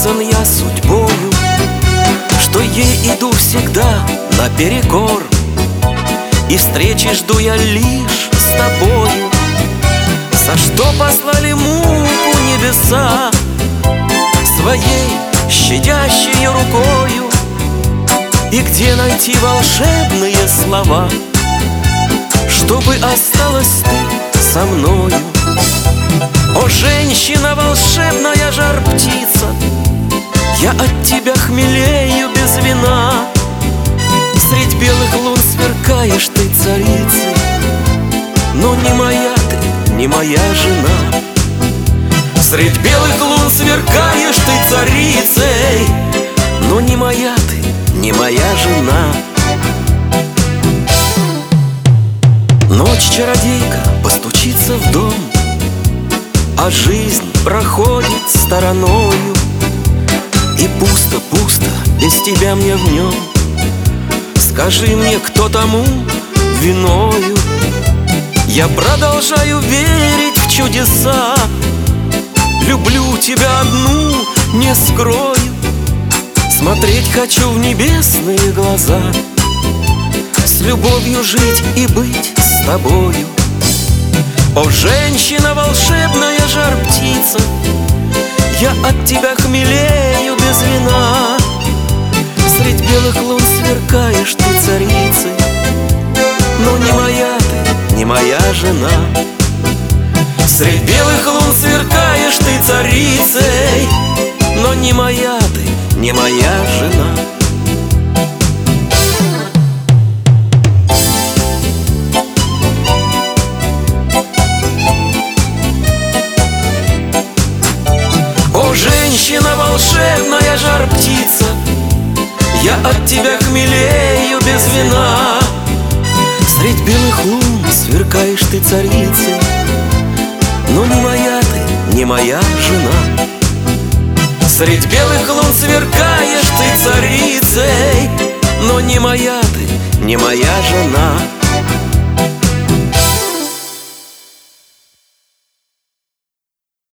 связан я судьбою, что ей иду всегда наперекор, и встречи жду я лишь с тобою. За что послали муку небеса своей щадящей рукою? И где найти волшебные слова, чтобы осталась ты со мною? О, женщина волшебная, жар-птица, я от тебя хмелею без вина. Средь белых лун сверкаешь ты царицей, но не моя ты, не моя жена. Средь белых лун сверкаешь ты царицей, но не моя ты, не моя жена. Ночь-чародейка постучится в дом, а жизнь проходит стороною. И пусто-пусто без тебя мне в нем. Скажи мне, кто тому виною? Я продолжаю верить в чудеса. Люблю тебя одну, не скрою. Смотреть хочу в небесные глаза, с любовью жить и быть с тобою. О, женщина волшебная, жар-птица, я от тебя хмелею без вина. Средь белых лун сверкаешь ты царицей, но не моя ты, не моя жена. Средь белых лун сверкаешь ты царицей, но не моя ты, не моя жена. О, женщина волшебная, жар-птица, я от тебя хмелею без вина. Средь белых лун сверкаешь ты царицей, но не моя ты, не моя жена. Средь белых лун сверкаешь ты царицей, но не моя ты, не моя жена.